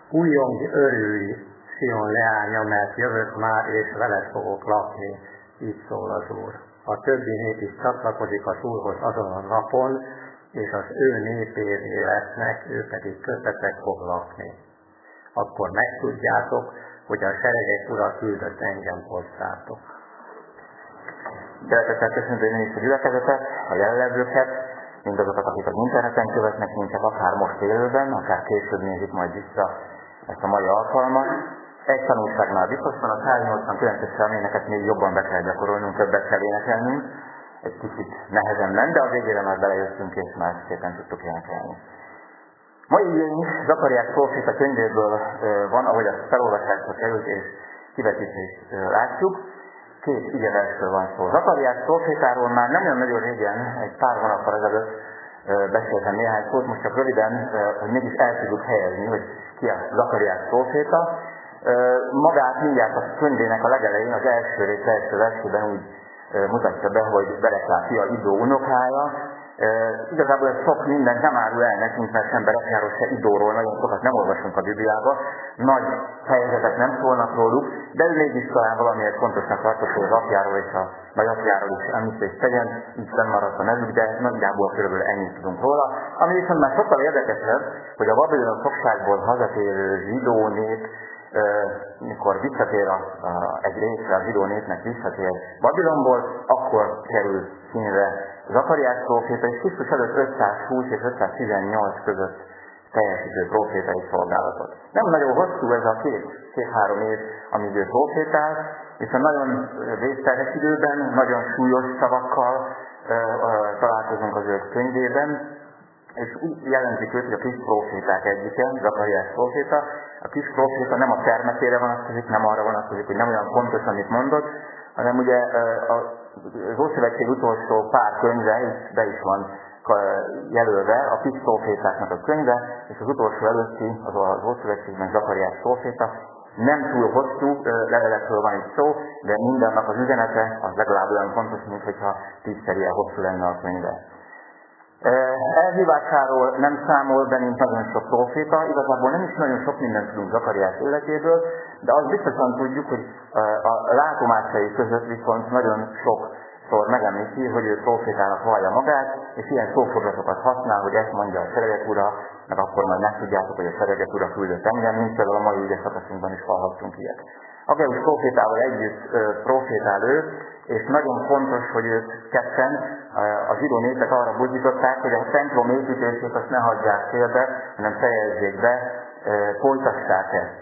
Újjongj, örülj, Sion leánya, mert jövök már, és veled fogok lakni, így szól az Úr. A többi nép is csatlakozik az Úrhoz azon a napon, és az ő népévé lesznek, ő pedig köztetek fog lakni. Akkor megtudjátok, hogy a seregek Ura küldött engem hozzátok. Szeretettel köszöntöm én is a gyülekezetet, a jelenlevőket, mindazokat, akik az interneten követnek minket, akár most élőben, akár később nézik majd vissza ezt a mai alkalmat. Egy tanulságnál biztos van, a 189-es személyeket még jobban be kell gyakorolnunk, többet kell énekelnünk. Egy kicsit nehezen ment, de a végére már belejöttünk, és már szépen tudtuk énekelni. Mai igény Zakariás próféta könyvéből van, ahogy azt felolvasásra került, és kivetítést látjuk. Két igeversről van szó. Zakariás prófétáról már nem olyan nagyon régen, egy pár hónappal ezelőtt beszéltem néhány szót, most csak röviden, hogy mégis el tudjuk helyezni, hogy ki a Zakariás próféta. Magát mindjárt a könyvének a legelején, az első rész első versében úgy mutatja be, hogy Bereklá fia Idó unokája. Igazából ez sok mindent nem árul el nekünk, mert sem Berekláról, se Idóról nagyon sokat nem olvasunk a Bibliába. Nagy fejezetek nem szólnak róluk, de ő mégis talán valamiért fontosnak tartott, hogy az apjáról és a nagyapjáról is említést tegyen, így fennmaradt a nevük, de nagyjából körülbelül ennyit tudunk róla. Ami viszont már sokkal érdekesebb, hogy a babiloni fogságból hazatérő zsidó nép, mikor visszatér egy része a zsidó népnek visszatér Babilonból, akkor kerül színre Zakariás próféta, és Krisztus előtt 520 és 518 között teljesítő prófétai szolgálatot. Nem nagyon hosszú ez a két-három év, amíg ő prófétál, viszont nagyon vészterhes időben, nagyon súlyos szavakkal találkozunk az ő könyvében, és úgy jelentik őt, hogy a kis próféták egyike, Zakariás próféta. A kis próféta nem a termetére vonatkozik, nem arra vonatkozik, hogy nem olyan pontos, amit mondott, hanem ugye az Ószövetség utolsó pár könyve, be is van jelölve, a kis prófétáknak a könyve, és az utolsó előtti, az Ószövetségben Zakariás próféta. Nem túl hosszú levelekről van itt szó, de mindennek az üzenete az legalább olyan fontos, mint hogyha 10-szer ilyen hosszú lenne a könyve. Elhívásáról nem számol bennünk nagyon sok próféta, igazából nem is nagyon sok mindent tudunk Zakariás életéből, de azt biztosan tudjuk, hogy a látomásai között viszont nagyon sokszor megemlíti, hogy ő prófétának vallja magát, és ilyen szóforratokat használ, hogy ezt mondja a seregek ura, meg akkor majd megtudjátok, hogy a seregek ura küldött engem, mint például a mai ügyes szakaszunkban is hallhattunk ilyet. Aggeus prófétával együtt prófétál ő, és nagyon fontos, hogy ők ketten a zsidó népet arra buzdították, hogy a templom építését azt ne hagyják félbe, hanem fejezzék be, folytassák ezt,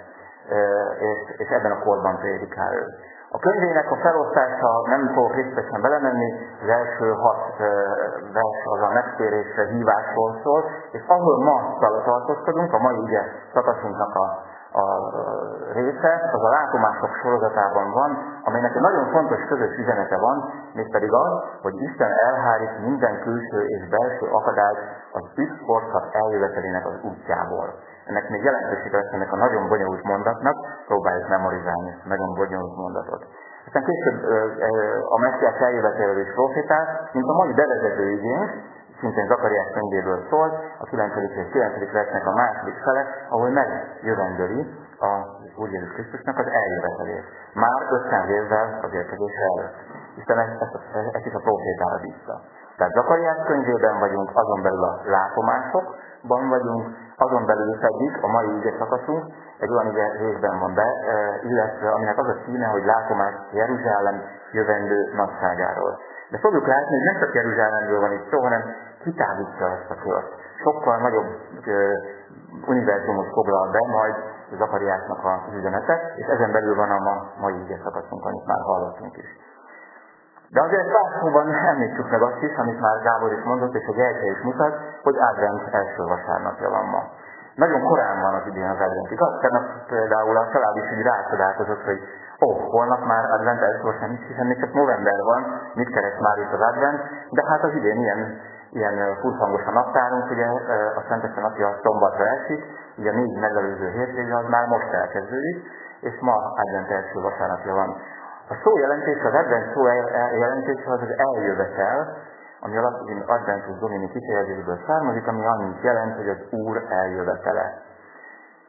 és ebben a korban prédikál ő. A könyvének a felosztása nem fogok részletesen belemenni, az első 6 vers az a megtérésre, hívásról szól, és ahol ma tartózkodunk, a mai ügye szakaszunknak a része, az a látomások sorozatában van, amelynek egy nagyon fontos közös üzenete van, mégpedig az, hogy Isten elhárít minden külső és belső akadályt az üdvkorszak eljövetelének az útjából. Ennek még jelentősége lesz ennek a nagyon bonyolult mondatnak, próbáljuk memorizálni ezt a nagyon bonyolult mondatot. Aztán később a messiás eljöveteléről is profétál, mint a mai bevezető igény, szintén Zakariás könyvéből szól, a 9. és 9. versnek a második fele, ahol megjövendöli az Úr Jézus Krisztusnak az eljövetelét. Már 500 évvel az érkezése előtt. Isten ezt is a profétára bízta. Tehát Zakariás könyvében vagyunk, azon belül a látomásokban vagyunk, azon belül pedig a mai ügye szakaszunk egy olyan ügye részben van be, illetve aminek az a címe, hogy látomás Jeruzsálem jövendő nagyságáról. De fogjuk látni, hogy nem csak Jeruzsálemről van itt szó, hanem kitávítja ezt a kört. Sokkal nagyobb univerzumot foglal be majd Zakariásnak az üzenete, és ezen belül van a mai ügye szakaszunk, amit már hallottunk is. De azért pár szóban említsük meg azt is, amit már Gábor is mondott, és a gyertya is mutat, hogy advent első vasárnapja van ma. Nagyon korán van az idén az advent, igaz? Tegnap például a család is így rácsodálkozott, hogy holnap már advent első vasárnap, hiszen még csak november van, mit keres már itt az advent, de hát az idén ilyen furfangos a naptárunk, ugye a Szenteste napja szombatra esik, ugye a 4 megelőző hétvége az már most elkezdődik, és ma advent első vasárnapja van. A szó jelentése, az advent szó jelentése az eljövetel, ami a latin adventus domini kifejezésből származik, ami annyit jelent, hogy az Úr eljövetele.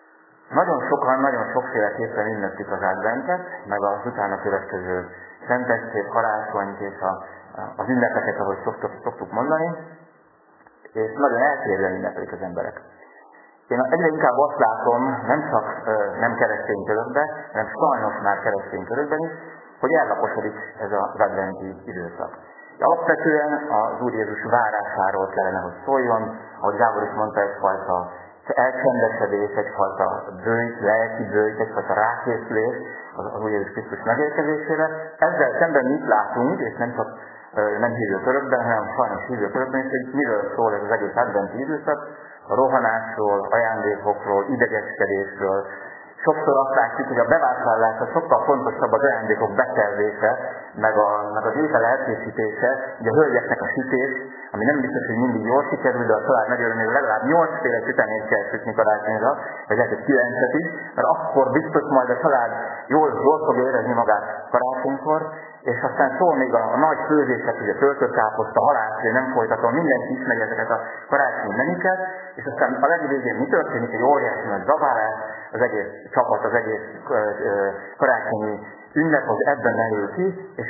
Nagyon sokan, nagyon sokféleképpen ünneplik az adventet, meg az utána következő szentestét, karácsonyt és az ünnepeket, ahogy szoktuk mondani, és nagyon eltérően ünneplik az emberek. Én egyre inkább azt látom, nem csak nem keresztény körökben, hanem sajnos már keresztény körökben is, hogy ellaposodik ez az adventi időszak. Alapvetően az Úr Jézus várásáról kellene, hogy szóljon, ahogy Gábor is mondta, egyfajta elcsendesedés, egyfajta bőjt, lelki bőjt, egyfajta rákészülés az Úr Jézus Krisztus megérkezésére. Ezzel szemben mit látunk, és nem csak nem hívő körökben, hanem sajnos hívő körökben is, hogy miről szól ez az egész adventi időszak, a rohanásról, ajándékokról, idegeskedésről. Sokszor azt látjuk, hogy a bevásárlásra sokkal fontosabb az ajándékok betervése, meg az étel elkészítése, ugye a hölgyeknek a sütés, ami nem biztos, hogy mindig jól sikerül, de a család nagy örömére legalább 8 féle sütemét kell sütni karácsonyra, vagy lehet, hogy 9-et is, mert akkor biztos majd a család jól fogja érezni magát karácsonykor, és aztán szól még a nagy főzések, ugye töltőkáposzta, halászlé, nem folytatom, mindenki ismeri ezeket a karácsonyi menüket, és aztán a legvégén mi történik, egy óriási nagy zabálás, az egész csapat, az egész karácsonyi ünnep az ebben merül ki, és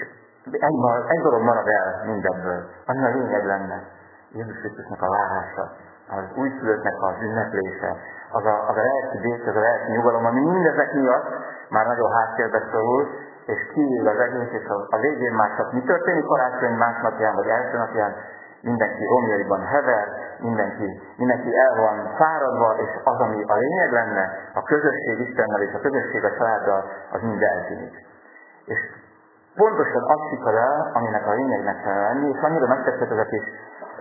egy dolog marad el mindebből, ami a lényeg lenne. Jézus Krisztusnak a várása, az újszülöttnek az ünneplése, az a lelki béke, az a lelki nyugalom, ami mindezek miatt már nagyon háttérbe szorul, és kiég az egész, és a végén már csak mi történik karácsony másnapján, vagy első napján, mindenki romjaiban hever, mindenki el van fáradva, és az, ami a lényeg lenne, a közösség Istennel és a közösség a családdal, az mind eltűnik. És pontosan azt sikad el, aminek a lényegnek kell lenni, és annyira megtetszett ezek is,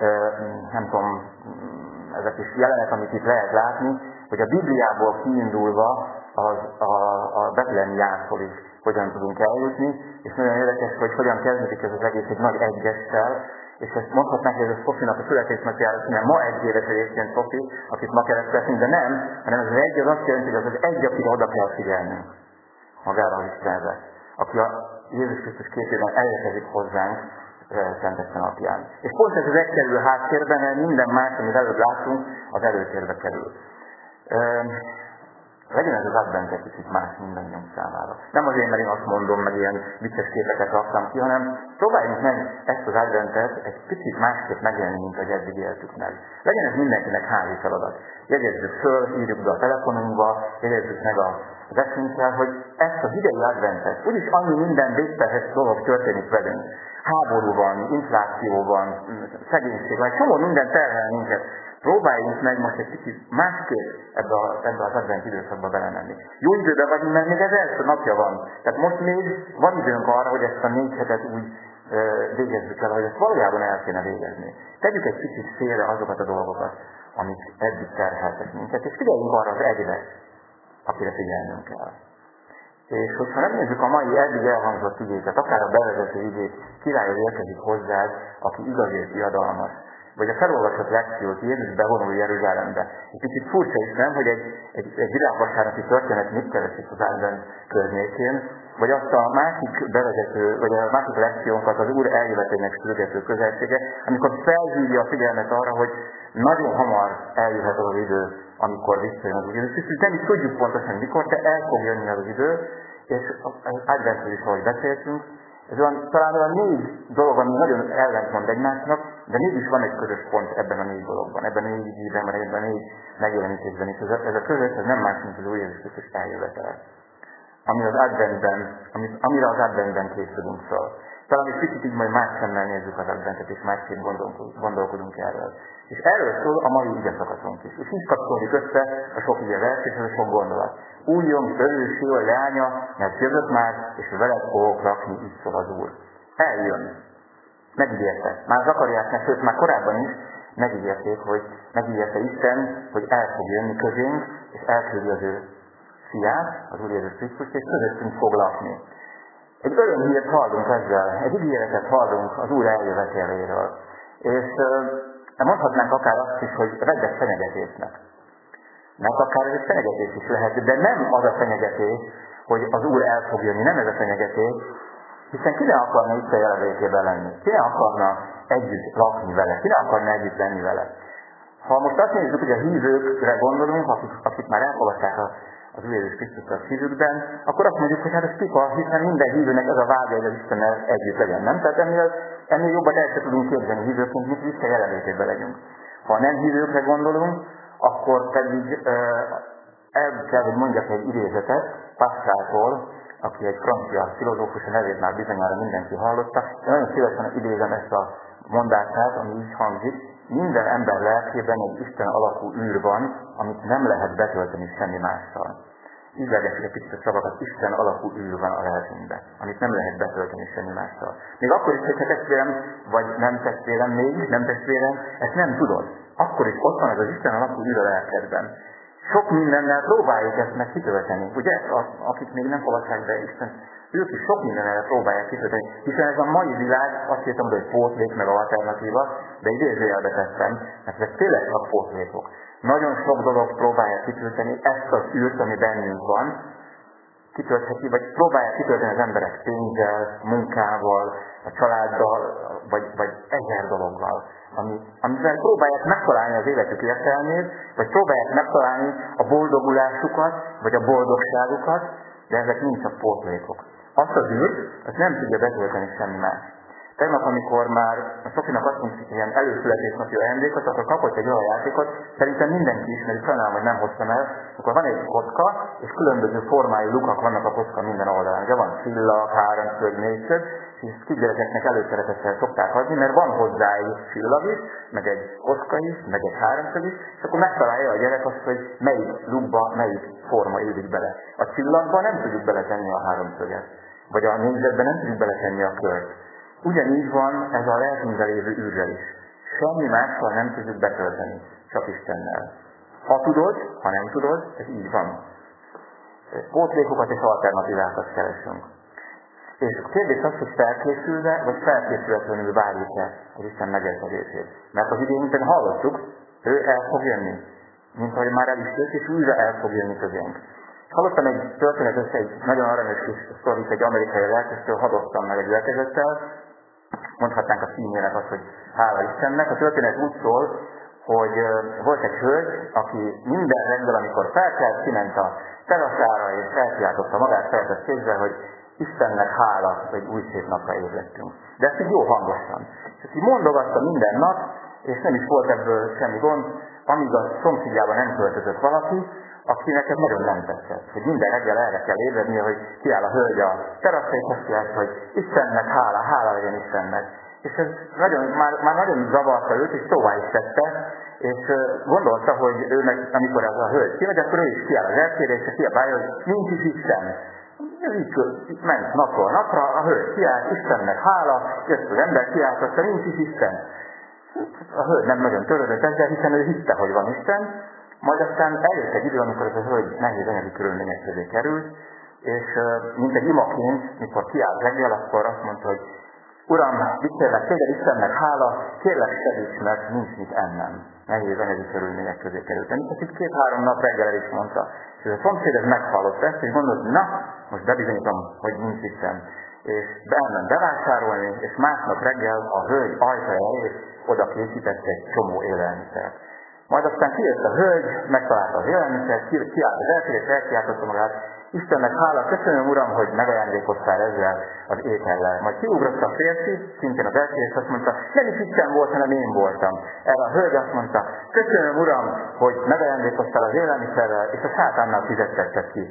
nem tudom, ezek is jelenet, amit itt lehet látni, hogy a Bibliából kiindulva a betlehemi jászolig hogyan tudunk eljutni, és nagyon érdekes, hogy hogyan kezdődik ez az egész egy nagy egyessel, és ezt mondhatnánk, hogy ez a Szofinak a születésnapjára, mert ma 1 éves egyébként Szofi, akit ma kereszteltünk, de nem, hanem ez az egy az azt jelenti, hogy az az egy, akire oda kell figyelnünk magára az Istenre, aki a Jézus Krisztus képében elérkezik hozzánk szenteste napján. És pont ez az egyszerű háttérben, mert minden más, amit előbb látunk, az előtérbe kerül. Legyen ez az advent egy kicsit más mindannyiunk számára. Nem azért, mert én azt mondom, meg ilyen vicces képeket raktam ki, hanem próbáljunk meg ezt az adventet egy kicsit másképp megélni, mint ahogy eddig éltük meg. Legyen ez mindenkinek házi feladat. Jegyezzük föl, írjuk be a telefonunkba, jegyezzük meg az eszünkkel, hogy ezt az idei adventet, úgyis annyi minden végtehes dolog történik velünk. Háború van, infláció van, szegénység van, egy csomó minden terhel minket. Próbáljunk meg most egy kicsit másképp ebbe az advent időszakba belemenni. Jó időben vagyunk, mert még ez első napja van. Tehát most még van időnk arra, hogy ezt a 4 hetet úgy végezzük el, hogy ezt valójában el kéne végezni. Tegyük egy kicsit félre azokat a dolgokat, amik eddig terheltek minket, és figyeljünk arra az egyre, akire figyelnünk kell. És hogyha megnézzük a mai eddig elhangzott igéket, akár a bevezető igét, királyod érkezik hozzád, aki igaz és diadalmas, vagy a felolvasott lekciót, Jézus bevonul Jeruzsálembe. Egy kicsit furcsa is, nem, hogy egy világvasárnapi történet mit keresik az advent környékén, vagy azt a másik bevezető, vagy a másik lekciónkat az Úr eljövetének sürgető közelsége, amikor felhívja a figyelmet arra, hogy nagyon hamar eljöhet az az idő, amikor visszajön az idő. És nem is tudjuk pontosan mikor, de el fog jönni az idő, és az adventről is, ahogy beszéltünk, ez talán olyan 4 dolog, ami nagyon ellentmond egymásnak, de mégis van egy közös pont ebben a 4 dologban, ebben a 4 ígyben, vagy ebben a 4 megjelenítésben is. Ez a közös, ez nem más, mint az Úr Jézus Krisztus eljövetele. Amire az adventben készülünk fel. Talán egy picit így majd más szemmel nézzük az adventet, és másképp gondolkodunk erről. És erről szól a mai igeszakaszunk is. És így kapcsolódik össze a sok igevers és ez a sok gondolat. Újjon, örül, Sion leánya, mert jövök már, és veled fogok lakni, így szól az Úr. Eljön. Megígérte. Már Zakariásnak, sőt már korábban is megígérte Isten, hogy el fog jönni közénk, és elküldi az ő fiát, az Úr Jézus Krisztust, és közöttünk fog lakni. Egy örömhírt hallunk ezzel, egy ígéretet hallunk az Úr eljöveteléről. És mondhatnánk akár azt is, hogy reggel fenyegetésnek. Mert akár ez egy fenyegetés is lehet, de nem az a fenyegetés, hogy az Úr el fog jönni, nem ez a fenyegetés, hiszen ki ne akarna Isten jelenlétében lenni? Ki ne akarna együtt lakni vele? Ki ne akarna együtt lenni vele? Ha most azt nézzük, hogy a hívőkre gondolunk, akik már elfogadták az Úr Jézus Krisztus a szívükben, akkor azt mondjuk, hogy hát ez pika, hiszen minden hívőnek ez a vágya, hogy az Istennel együtt legyen, nem? Tehát ennél jobban el sem tudunk képzelni hívőként, mint Isten jelenlétében legyünk. Ha nem hívőkre gondolunk, akkor pedig el kell, hogy mondjak egy idézetet Pascaltól, aki egy francia filozófus, a nevét már bizonyára mindenki hallotta. Én nagyon szívesen idézem ezt a mondását, ami így hangzik: minden ember lelkében egy Isten alakú űr van, amit nem lehet betölteni semmi mással. Ízlelgessük egy picit a szavakat, Isten alakú űr van a lelkünkben, amit nem lehet betölteni semmi mással. Még akkor is, hogyha testvérem, vagy nem testvérem, még nem testvérem, ezt nem tudod. Akkor is ott van ez az Isten alakú űr a lelkedben. Sok mindennel próbáljuk ezt meg kitölteni. Ugye, akik még nem fogadták be Isten, ők is sok mindennel próbálják kitölteni. Hiszen ez a mai világ, azt hittem, hogy pótlék meg alternatíva, de idézőjelbe tettem, mert ezek tényleg csak pótlékok. Nagyon sok dolog próbálja kitölteni ezt az űrt, ami bennünk van, kitöltheti, vagy próbálják kitölteni az emberek pénzzel, munkával, a családdal, vagy ezer dologgal, amivel próbálják megtalálni az életük értelmét, vagy próbálják megtalálni a boldogulásukat, vagy a boldogságukat, de ezek mind csak pótlékok. Azt az űrt, azt nem tudja betölteni semmi más. Tegnap, amikor már a Sofinak adtunk ilyen előszületésnapi ajándékot, akkor kapott egy olyan játékot, szerintem mindenki ismeri, sajnálom, hogy nem hoztam el, akkor van egy kocka, és különböző formájú lukak vannak a kocka minden oldalán. Ugye van csillag, háromszög, négyszög, és ezt kisgyerekeknek előszeretettel szokták adni, mert van hozzá egy csillag is, meg egy kocka is, meg egy háromszög is, és akkor megtalálja a gyerek azt, hogy melyik lukba, melyik forma illik bele. A csillagba nem tudjuk beletenni a háromszöget, vagy a négyzetben nem tudjuk beletenni a kört. Ugyanígy van ez a lelkünkben lévő űrrel is. Semmi mással nem tudjuk betölteni, csak Istennel. Ha tudod, ha nem tudod, ez így van. Pótlékokat és alternatívákat keresünk. És a kérdés az, hogy felkészülve, vagy felkészületlenül várjuk-e az Isten megérkezését. Mert az idejünkben hallottuk, ő el fog jönni. Mint ahogy már el is jött, és újra el fog jönni közénk. Hallottam egy történetet, egy nagyon aranyos kis sztorit egy amerikai lelkésztől, hadoztam meg egy gyülekezettel. Mondhatnánk a címének azt, hogy hála Istennek. A történet úgy szól, hogy volt egy hölgy, aki minden reggel, amikor felkelt, kiment a teraszára és elkiáltotta magát feltett kézzel, hogy Istennek hála, hogy új szép napra ébredtünk. De ezt így jó hangosan. És ezt így mondogatta minden nap, és nem is volt ebből semmi gond, amíg a szomszédjában nem költözött valaki, akinek ez nagyon nem tetszett, hogy minden reggel erre kell ébrednie, hogy kiáll a hölgy a teraszra, és azt mondja, hogy Istennek hála legyen Istennek. És ez már nagyon zavarta őt, és tovább is tette, és gondolta, hogy őnek, amikor ez a hölgy kimegy, akkor ő is kiáll az elkére, és kiabálja, hogy nincs is Isten. Ez így ment napról napra, a hölgy kiállt, Istennek hála, jött az ember kiáltotta, nincs is Isten. A hölgy nem nagyon törődött ezzel, hiszen ő hitte, hogy van Isten. Majd aztán eljött egy idő, amikor ez a hölgy nehéz anyagi körülmények közé került, és mint egy imaként, mikor kiállt reggel, akkor azt mondta, hogy Uram, kérlek, téged Istennek hála, kérlek segíts, mert nincs mit ennem. Nehéz anyagi körülmények közé került. Ezt itt 2-3 nap reggel el is mondta. És a szomszéd ez meghallott ezt, és gondolt, na, most bebizonyítom, hogy nincs Isten. És elment bevásárolni, és másnap reggel a hölgy ajtaja elé oda készített egy csomó élelmiszert. Majd aztán kijött a hölgy, megtalálta az élelmiszert, kiállt az elkére, és elkiáltotta magát, Istennek hála, köszönöm Uram, hogy megajándékoztál ezzel az étellel. Majd kiugrott a férfi, szintén az elkére, és azt mondta, nem is Isten volt, hanem én voltam. Erre a hölgy azt mondta, köszönöm Uram, hogy megajándékoztál az élelmiszerrel, és a sátánnal fizettetted ki.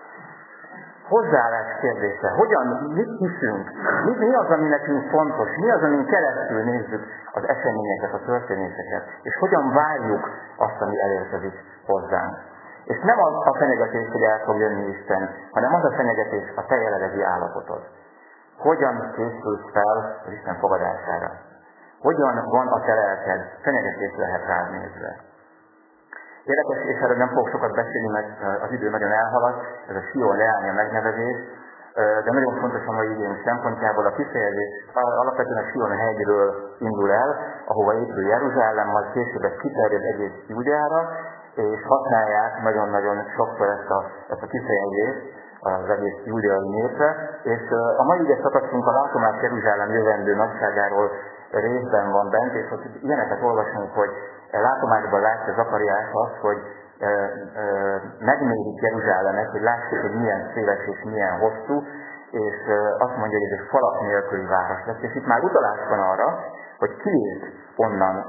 Hozzáállás kérdése. Mit hiszünk? Mi az, ami nekünk fontos? Mi az, amin keresztül nézzük az eseményeket, a történéseket? És hogyan várjuk azt, ami elérkezik hozzánk? És nem az a fenyegetés, hogy el fog jönni Isten, hanem az a fenyegetés a te jelenlegi állapotod. Hogyan készülsz fel az Isten fogadására? Hogyan van a te lelked? Fenyegetés lehet rád nézve. Érdekes, és erről nem fogok sokat beszélni, mert az idő nagyon elhalad, ez a Sion Leánia megnevezés, de nagyon fontos a mai időnk szempontjából a kifejezés alapvetően a Sion hegyről indul el, ahova épül Jeruzsálem, majd később ez kiterjed egész Júdeára, és használják nagyon-nagyon sokszor ezt a kifejezést az egész júdeai népre, és a mai ige szakaszunk a látomás Jeruzsálem jövendő nagyságáról részben van bent, és ott ilyeneket olvasunk, hogy látomásban látja Zakariás azt, hogy megmérik Jeruzsálemet, hogy lássuk, hogy milyen széles és milyen hosszú, és azt mondja, hogy ez egy falak nélküli város lesz. És itt már utalás van arra, hogy kiért onnan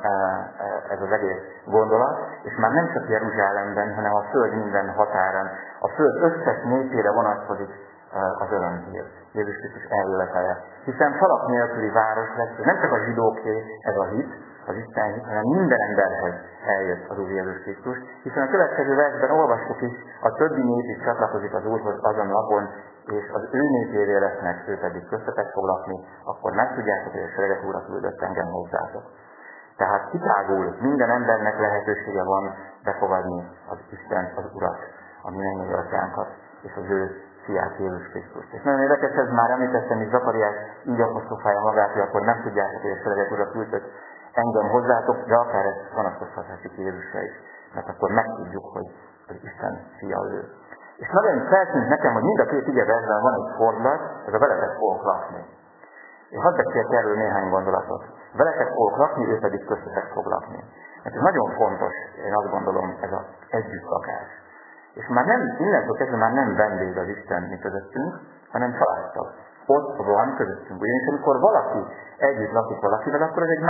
ez az egész gondolat, és már nem csak Jeruzsálemben, hanem a föld minden határán, a föld összes népére vonatkozik az örömhír, Jézus Krisztus eljövetele. Hiszen falak nélküli város lesz, nem csak a zsidóké ez a hit, az Isten hit, hanem minden emberhez eljött az Úr Jézus Krisztus, hiszen a következő versben olvassuk is, a többi nép is csatlakozik az Úrhoz azon napon, és az ő népévé lesznek, ő pedig köztetek fog lakni, akkor megtudjátok, hogy a seregek Úra küldött engem hozzátok. Tehát kitágul, minden embernek lehetősége van befogadni az Istent, az Urat, a mi mennyei atyánkat, és az ő fiát Jézus Krisztust. És nagyon érdekes, ez már említettem, hogy Zakariás így apostrofálja magát, hogy akkor nem tudjátok, hogy a seregek Ura küldött engem hozzátok, de akár ezt vonatkoztathatjuk Jézusra is, mert akkor megtudjuk, hogy az Isten fia ő. És nagyon feltűnt nekem, hogy mind a két igeversben van egy fordulat, ez a veletek fogok lakni. Én hadd beszéljek erről néhány gondolatot. Veletek fogok lakni, ő pedig köztetek fog lakni. Mert ez nagyon fontos, én azt gondolom, ez az együttlakás. És már nem, innentől kezdve már nem vendég az Isten mi közöttünk, hanem családtag. Ott van közöttünk. Ugyanis amikor valaki együtt lakik valakivel, akkor ez egy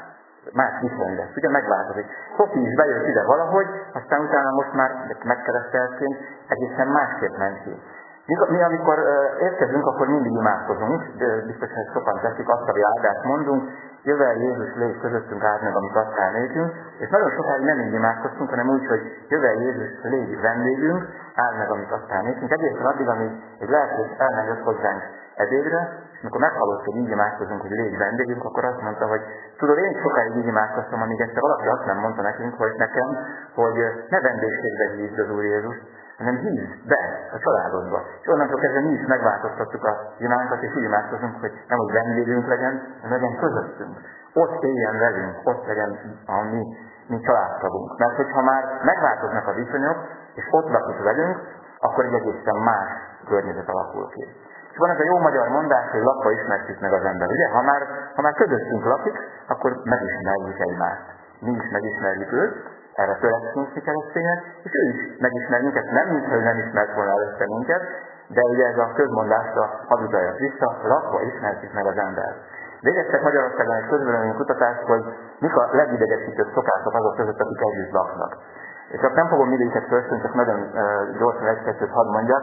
más viszony lesz. Ugye megváltozik. Sophie is bejött ide valahogy, aztán utána most már megkereszteltként egészen másképp ment ki. Mi amikor érkezünk, akkor mindig imádkozunk, biztos, hogy sokan teszik, azt a áldást mondunk, jövel Jézus, légy közöttünk, áld meg, amit adtál nékünk, és nagyon sokáig nem így imádkoztunk, hanem úgy, hogy jövel Jézus, légy vendégünk, áld meg, amit adtál nékünk, egészen addig, amíg egy lelkész elmenjött hozzánk ebédre, és amikor meghallott, hogy így imádkozunk, hogy légy vendégünk, akkor azt mondta, hogy tudod, én sokáig így imádkoztam, amíg egyszer valaki azt nem mondta nekünk, hogy nekem, hogy ne vendégségbe hívd az Úr Jézus, hanem hívd be a családodba. És onnantól kezdve mi is megváltoztattuk a imánkat, és úgy imádkozunk, hogy nem hogy vendégünk legyen, hanem legyen közöttünk. Ott éljen velünk, ott legyen a mi családtagunk. Mert hogyha már megváltoznak a viszonyok, és ott lakik velünk, akkor egy egészen más környezet alakul ki. És van ez a jó magyar mondás, hogy lakva ismerjük meg az ember. Ugye? Ha már közöttünk lakik, akkor megismerjük egymást. Mi is megismerjük őt, erre törekszünk mi keresztények, és ő is megismer minket, nem mintha ő nem ismert volna előtte minket, de ugye ez a közmondásra hazudaljak vissza, lakva ismerjük meg az embert. Végeztek Magyarországon egy közvélemény kutatást, hogy mik a legidegesítőbb szokások azok között, akik együtt laknak. És akkor nem fogom mindegyiket fölszönni, csak nagyon gyorsan egy-kettőt hadd mondjak.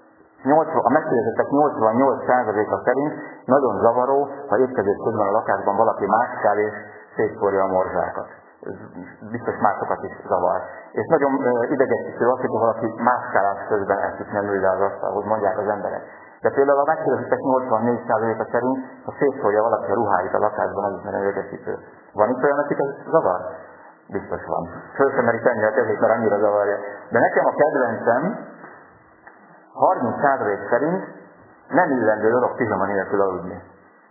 A megkérdezettek 88%-a szerint nagyon zavaró, ha étkezés közben a lakásban valaki máskál és szétszórja a morzsákat. Ez biztos másokat is zavar. És nagyon idegesítő az, hogy valaki máskálás közben eszik, nem ül le az asztalhoz, mondják az emberek. De például a megkérdezettek 84%-a szerint, ha szétszórja valaki a ruháit a lakásban, az is nagyon idegesítő. Van itt olyan, akik ez zavar? Biztos van. Föl sem merik tenni a kezét, mert annyira zavarja. De nekem a kedvencem 30% szerint nem illendő dolog pizsama nélkül aludni.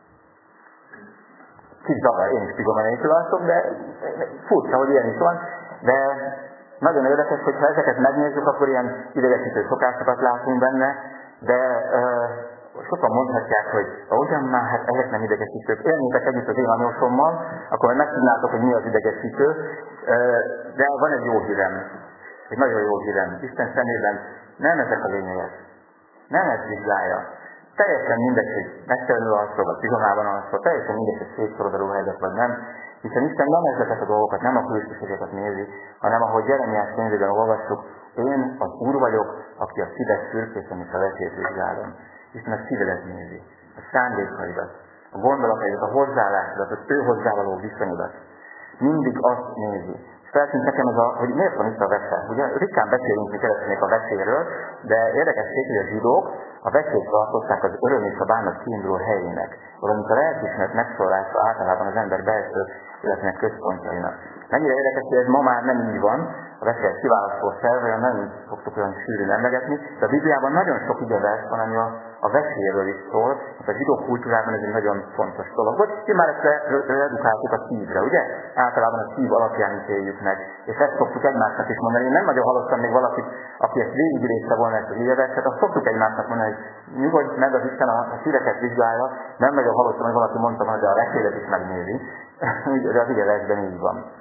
Kicsit zavar, én is pizsama nélkül alszom, de furcsa, hogy ilyen is van. De nagyon érdekes, hogy ha ezeket megnézzük, akkor ilyen idegesítő szokásokat látunk benne, de sokan mondhatják, hogy ugyan már, hát ezek nem idegesítők. Élnétek együtt az én anyósommal, akkor megtudnátok, hogy mi az idegesítő. De van egy jó hírem, egy nagyon jó hírem. Isten szemében nem ezek a lényeges. Nem ez vizsgálja. Teljesen mindegy, hogy megfelelő alszol, vagy pizsamában alszol, teljesen mindegy, hogy szétszorod a ruhádat, vagy nem. Hiszen Isten nem ezeket a dolgokat, nem a külsőségeket nézi, hanem ahogy Jeremiás könyvében olvassuk, én az Úr vagyok, aki a szívet szürkészen és a vetét vizsgálom. Isten a szívedet nézi, a szándékaidat, a gondolataidat, a hozzáállásodat, az ő hozzávaló viszonyodat. Mindig azt nézi. Feltűnt nekem ez hogy miért van itt a vese. Ugye ritkán beszélünk mi keresztények a veséről, de érdekesség, hogy a zsidók a vesét tartották az öröm és a bánat kiinduló helyének, valamint a lelkiismeret megszólása általában az ember belső életének központjainak. Mennyire érdekes, hogy ez ma már nem így van, a vese kiválasztó szerve, nem szoktuk olyan sűrűn emlegetni, de a Bibliában nagyon sok igevers van, ami a veséről is szól, és a zsidó kultúrában ez egy nagyon fontos dolog. Hogy már ezt redukáltuk a szívre, ugye? Általában a szív alapján ítéljük meg, és ezt szoktuk egymásnak is mondani. Én nem nagyon hallottam még valakit, aki ezt végigidézte volna ezt az igeverset, azt szoktuk egymásnak mondani, hogy nyugodj meg, az Isten a szíveket vizsgálja. Nem nagyon hallottam, hogy valaki mondta, hogy a vesélet is megnézi, de az igeversben így van.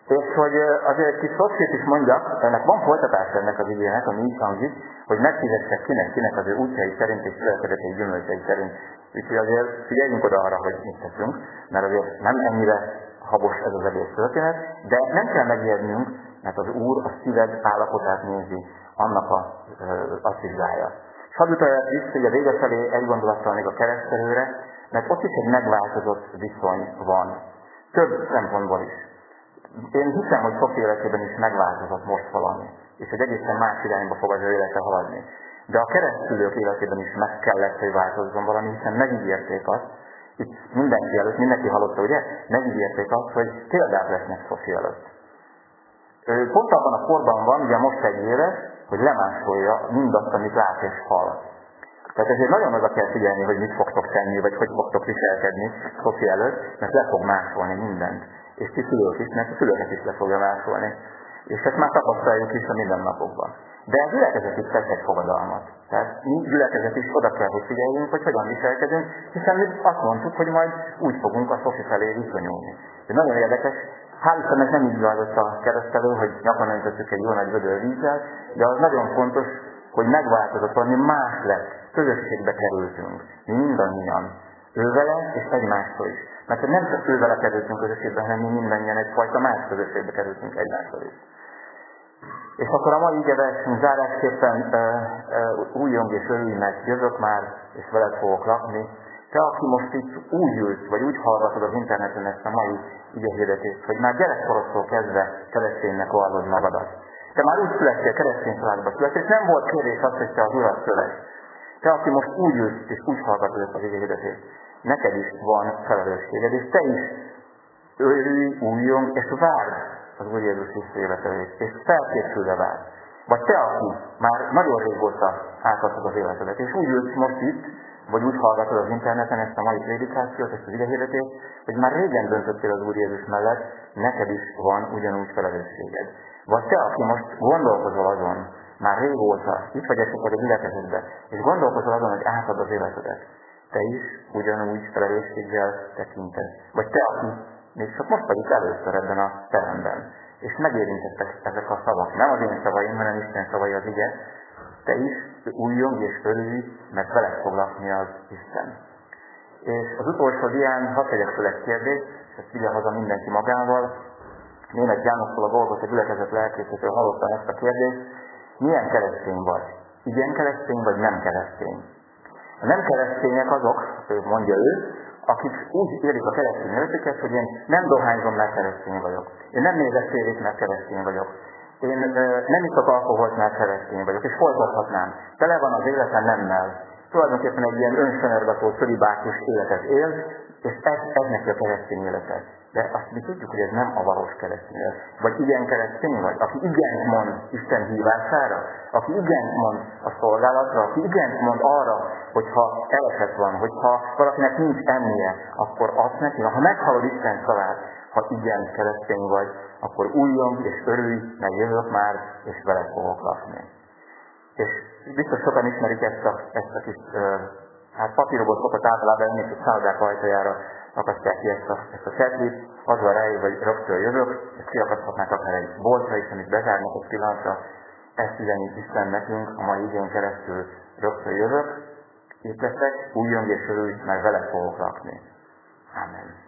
És hogy azért egy kis szokszét is mondjak, ennek van folytatás ennek az igének, ami így hangzik, hogy megfizessek kinek az ő útjai szerint és cselekedetei gyümölcsei szerint. Úgyhogy azért figyeljünk oda arra, hogy mit teszünk, mert azért nem ennyire habos ez az egész történet, de nem kell megijednünk, mert az Úr a szíved állapotát nézi, annak a vizsgálja. És hadd utaljak vissza, a vége felé egy gondolattal még a keresztelőre, mert ott is egy megváltozott viszony van. Több szempontból is. Én hiszem, hogy sok életében is megváltozott most valami, és egy egészen más irányba fog az ő élete haladni. De a keresztülők életében is meg kellett, hogy változzon valami, hiszen megígérték azt, itt mindenki előtt, mindenki hallotta, ugye? Megígérték azt, hogy példát lesznek Szofi előtt. Pont abban a korban van, ugye most egy éves, hogy lemásolja mindazt, amit lát és hall. Tehát ezért nagyon oda kell figyelni, hogy mit fogtok tenni, vagy hogy fogtok viselkedni Szofi előtt, mert le fog másolni mindent. És ti szülők is, mert a szülőket is le fogja másolni. És ezt már tapasztaljuk is a mindennapokban. De a gyülekezet is tesz egy fogadalmat. Tehát mi gyülekezet is oda kell, hogy figyeljünk, hogy hogyan viselkedünk, hiszen mi azt mondtuk, hogy majd úgy fogunk a Szofi felé viszonyulni. De nagyon érdekes, hál' Istennek nem így zajlott a keresztelő, hogy nyakon öntöttük egy jó nagy vödör vízzel, de az nagyon fontos, hogy megváltozott, valami más lett, közösségbe kerültünk, mi mindannyian, ővele és egymástól is. Mert nem csak ővele kerültünk közösségbe, hanem mi mindannyian egyfajta más közösségbe kerültünk egymástól is. És akkor a mai igeversünk zárásképpen újjong és örülj meg, jövök már, és veled fogok lakni. Te, aki most itt úgy ülsz, vagy úgy hallgatod az interneten ezt a mai igehirdetést, hogy már gyerekkorodtól kezdve kereszténynek vallod magadat. Te már úgy születtél, keresztény családba születtél, és nem volt kérdés az, hogy te az Urat szöves. Te, aki most úgy ülsz, és úgy hallgatod ezt az igehirdetést, neked is van felelősséged, és te is örülj, újjong, és várd az Úr Jézus visszajövetelét, és felkészülve várd. Vagy te, aki már nagyon régóta átadtad az életedet, és úgy ülsz most itt, vagy úgy hallgatod az interneten ezt a mai prédikációt, ezt az igehirdetést, hogy már régen döntöttél az Úr Jézus mellett, neked is van ugyanúgy felelősséged. Vagy te, aki most gondolkozol azon, már régóta, itt vagy esetleg a gyülekezetben, és gondolkozol azon, hogy átad az életedet, te is ugyanúgy felelősséggel tekinted. Vagy te, aki még csak most vagy itt először ebben a teremben, és megérintettek ezek a szavak. Nem az én szavaim, hanem Isten szavai az ige. Te is újjong és örülj, mert veled fog lakni az Isten. És az utolsó dián hadd tegyek fel egy kérdést, és ezt vigye haza mindenki magával. Német Jánostól a Golgota gyülekezet lelkészétől hallottam ezt a kérdést. Milyen keresztény vagy? Igen keresztény vagy nem keresztény? A nem keresztények azok, mondja ő, akik úgy élik a keresztény életüket, hogy én nem dohányzom, mert keresztény vagyok. Én nem nézek tévét, mert keresztény vagyok. Én nem iszok alkoholt, mert keresztény vagyok, és folytathatnám. Tele van az életem nemmel. Tulajdonképpen egy ilyen önsanyargató, szölibátus életet él, és ez neki a keresztény élete. De azt mi tudjuk, hogy ez nem a valós keresztény élet. Vagy igen keresztény vagy, aki igent mond Isten hívására, aki igent mond a szolgálatra, aki igent mond arra, hogyha elesett van, hogyha valakinek nincs ennie, akkor azt neki, ha meghallod Isten szavát, ha igen keresztény vagy, akkor újjong és örülj, mert jövök már, és veled fogok lakni. És biztos sokan ismerik ezt a kis papírobotokat általában emlékszik szállodák ajtajára akasztják ki ezt a cetlit, az van rájuk, hogy rögtön jövök, ezt kiakaszthatnák akár egy boltra is, amit bezárnak egy pillanatra, ezt üzenjük Isten nekünk, a mai igén keresztül rögtön jövök, itt leszek, újjong és örülj, mert veled fogok lakni. Amen.